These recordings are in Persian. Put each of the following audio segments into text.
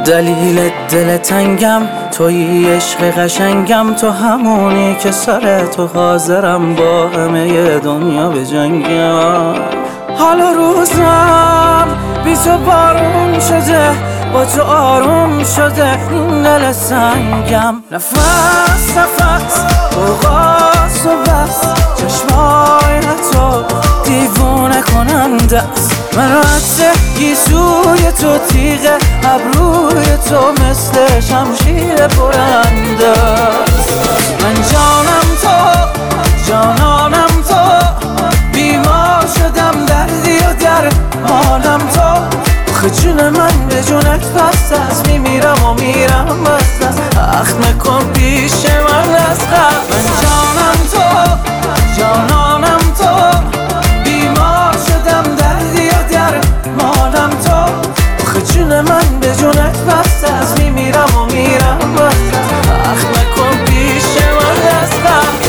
دلیل دل تنگم تویی، عشق قشنگم تو، همونی که سر تو حاضرم با همه دنیا بجنگم. حالا روزم بی تو بارون شده، با تو آروم شده این دل سنگم. نفس نفس برقاس و بس، چشمای تو دیوونه کننده است. من رد گیسوی تو، تیغ ابروی تو مثل شمشیر برنده است. من جانم تو، جانانم تو، بیمار شدم دردی و درمانم تو. آخه جون من به جونت بست است، میمیرم و میرم بست است. اخم نکن پیش من از قبل. من جانم تو، جانانم تو، بیمار شدم دردی و درمانم تو. آخه جون من به جونت بست است، میمیرم و میرم بست است. اخم نکن پیش من از قبل.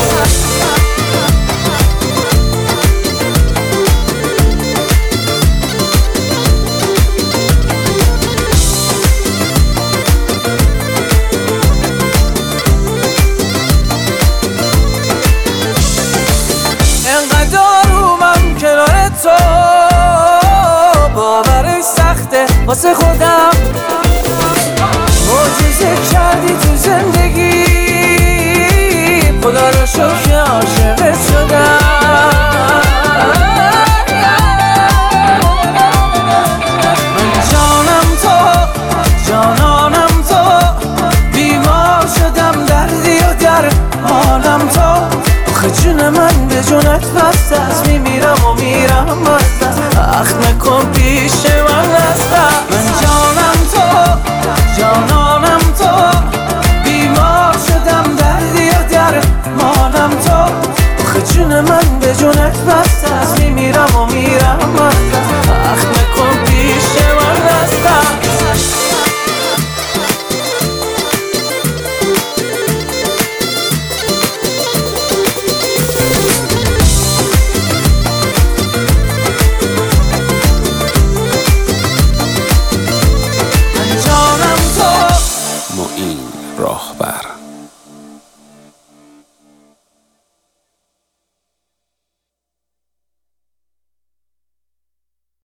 واسه خودم معجزه کردی تو زندگی، خدا رو شکر عاشقت شدم. من جانم تو، جانانم تو، بیمار شدم دردی و درمانم تو. آخه جون من به جونت بست است، میمیرم و میرم بست است. اخ نکن پیش من است. من جانم تو، جانانم تو، بیمار شدم دردی و درمانم تو. آخه جون من به جونت بست